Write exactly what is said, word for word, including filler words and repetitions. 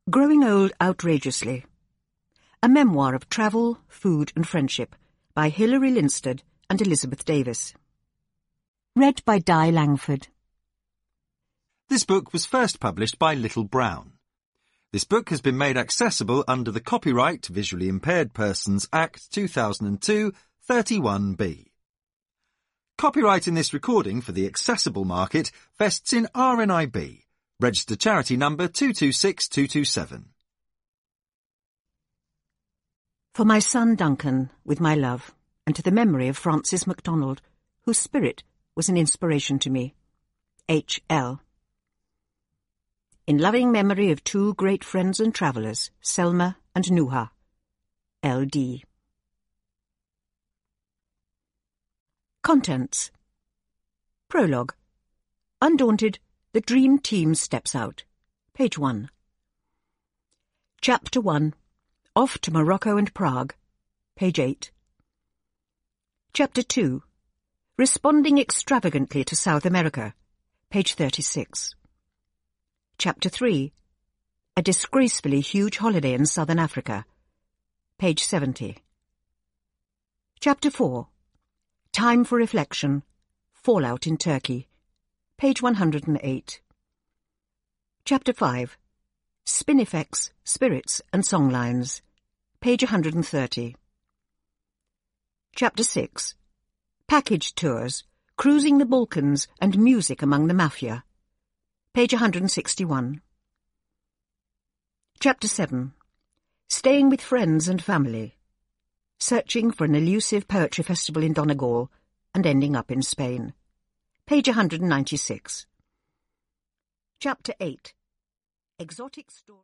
Growing Old Outrageously. A memoir of travel, food and friendship by Hilary Linstead and Elizabeth Davis. Read by Di Langford. This book was first published by Little Brown. This book has been made accessible under the Copyright Visually Impaired Persons Act two thousand two, thirty-one B. Copyright in this recording for the accessible market vests in R N I B, registered charity number two two six two two seven. For my son Duncan, with my love, and to the memory of Francis MacDonald, whose spirit was an inspiration to me. H L In loving memory of two great friends and travellers, Selma and Nuha. L D Contents. Prologue. Undaunted, the Dream Team steps out. Page one. Chapter one. Off to Morocco and Prague. Page eight. Chapter two. Responding extravagantly to South America. Page thirty-six. Chapter three. A disgracefully huge holiday in southern Africa. Page seventy. Chapter four. Time for reflection. Fallout in Turkey. Page one hundred eight. Chapter five. Spinifex, Spirits and Songlines. Page one hundred thirty. Chapter six. Package Tours, Cruising the Balkans and Music Among the Mafia. Page one hundred sixty-one. Chapter seven. Staying with Friends and Family. Searching for an elusive poetry festival in Donegal and ending up in Spain. Page one hundred ninety-six. Chapter eight. Exotic Story.